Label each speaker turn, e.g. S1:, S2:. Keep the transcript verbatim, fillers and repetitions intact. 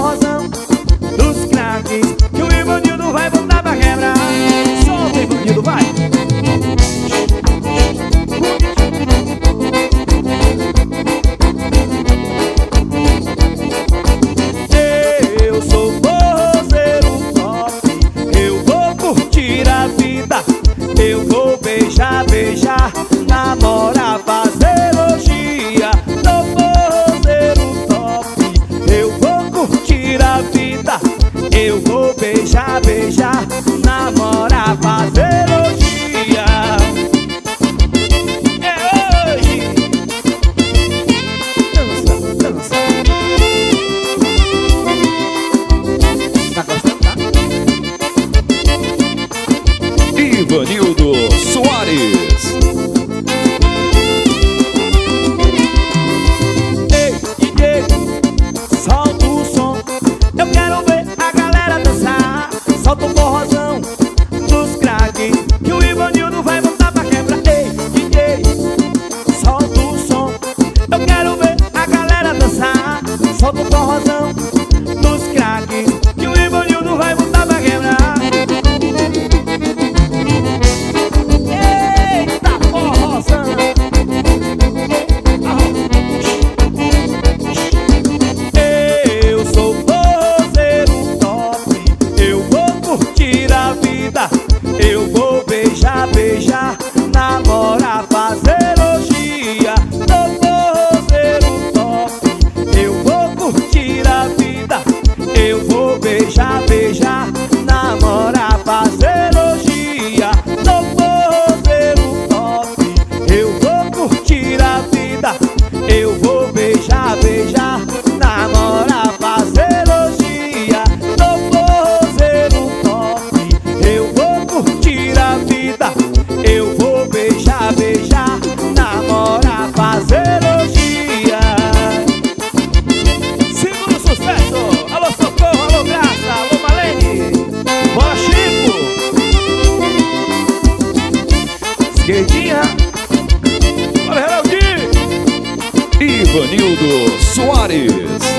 S1: forrozão dos craques, que o Ivanildo vai botar pra quebrar. Solta, Ivanildo, vai! Eu sou forrozeiro top, eu vou curtir a vida, eu vou beijar, beijar, namorar, fazer elogio. Sou forrozeiro top, eu vou curtir a vida, eu vou beijar, beijar, namorar, fazer elogio. É hoje! Dança, dança. Tá gostando, tá?
S2: Ivanildo Soares.
S1: Ei, D J, solta o som, eu quero ver a galera dançar. Solta o forrozão dos craques, que o Ivanildo vai botar pra quebrar. Ei, D J, solta o som, eu quero ver a galera dançar. Solta o forrozão dos craques, que o Ivanildo vai botar pra quebrar. Eita forrozão! Eu sou forrozeiro top, eu vou curtir a vida, eu vou beijar, beijar, namorar, fazer elogio. Sou forrozeiro top, eu vou curtir a vida, eu vou beijar, beijar, namorar, fazer elogio. Sou forrozeiro top, eu vou curtir a vida, eu vou beijar, beijar, namorar, fazer elogio. Sou forrozeiro top, eu vou curtir a vida, eu vou beijar, beijar, namorar, fazer elogio. Segura o sucesso! Alô Socorro, alô Graça, alô Malene, bora Chico! Esquerdinha, bora Geraldinho!
S2: Ivanildo Soares.